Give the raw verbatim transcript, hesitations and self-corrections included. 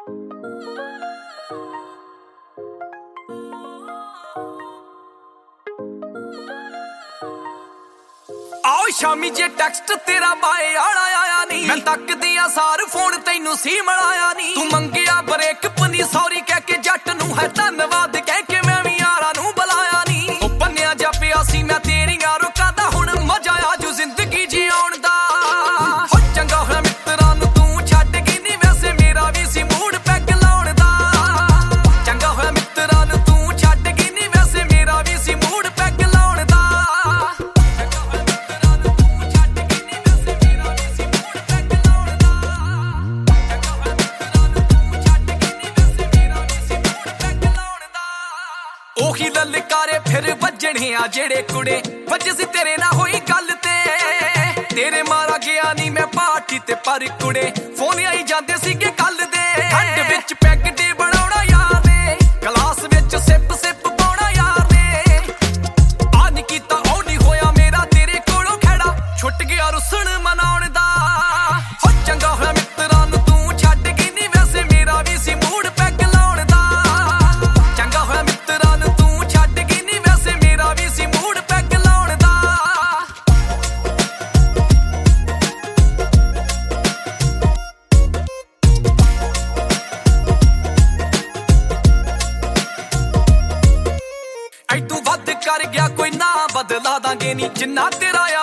आओ शामी जे टेक्स्ट तेरा बाए आला आया नी, मैं तकदी आ सार फोन तैनू सी मलाया नी। तू मंगिया ब्रेक पनी सॉरी कह के जट नू है धन्नवाद कह के मैं भी यारा नू बुलाया नी। ओ बन्निया जा पिया सी मैं तेरियां रुकां दा हुण मजा आ जू जिंदगी जीउण दा। हो चंगा होया मित्तरां नू तू छड्ड गई नी, वैसे मेरा भी सी मूड पैग लाउण दा। चंगा होया मित्तरां नू तू छड्ड गई नी, वैसे मेरा भी सी मूड पैग लाउण दा। ओही ललकारे फिर वजने आ जेड़े कुड़े वज सी तेरे ना होई गल ते। तेरे मारा गया नी मैं पार्टी ते पर कुड़े फोन आई जांदे सीगे कल दे। ठंड विच पैग डे बनाउणा यार ने, गलास विच सिप सिप पाउणा यार ने। आ नी कीता ओ नी होया मेरा तेरे कोलों खड़ा, छुट गया रुसन मनाउण दा। हो चंगा होया मित्तरां नू तू छड्ड गई नी, वैसे मेरा भी सी मूड पैग लाउण दा। चंगा होया मित्तरां नू तू छड्ड गई नी, वैसे मेरा भी सी मूड पैग लाउण दा। ऐ तू वध कर गया कोई ना बदला दांगे नी, जिन्ना तेरा